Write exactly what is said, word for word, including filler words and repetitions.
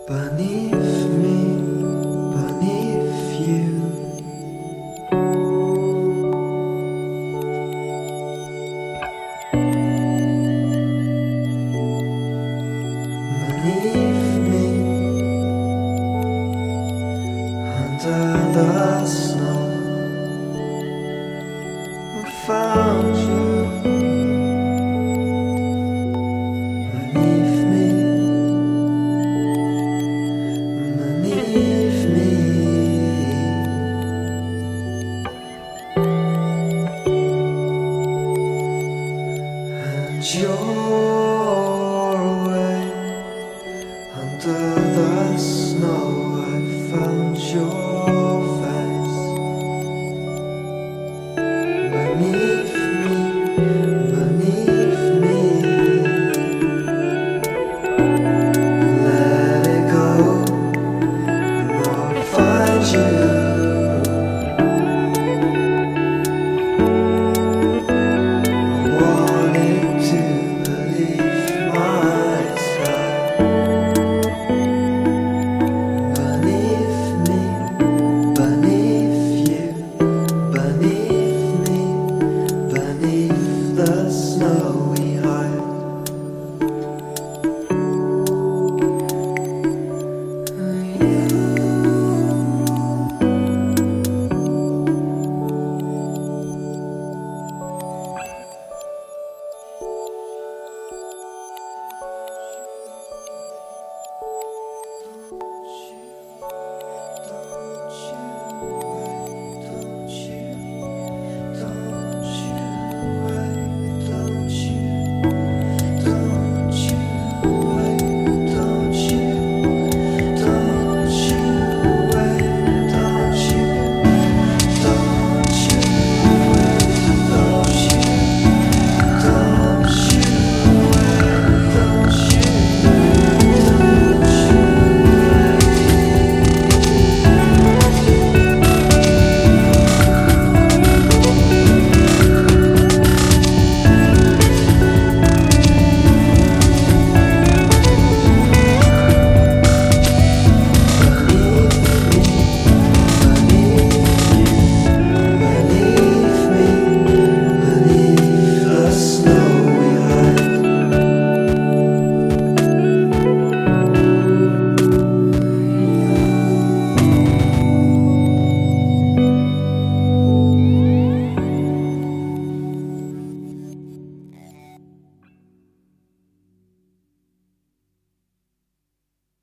Beneath me, beneath you. Beneath me, under the snow, I found you. Beneath me, beneath me, and you're away under the snow. I found your face. Beneath me, beneath me. Let it go, and I'll find you. I wanted to believe myself. Beneath me, beneath you, beneath me, beneath the snowy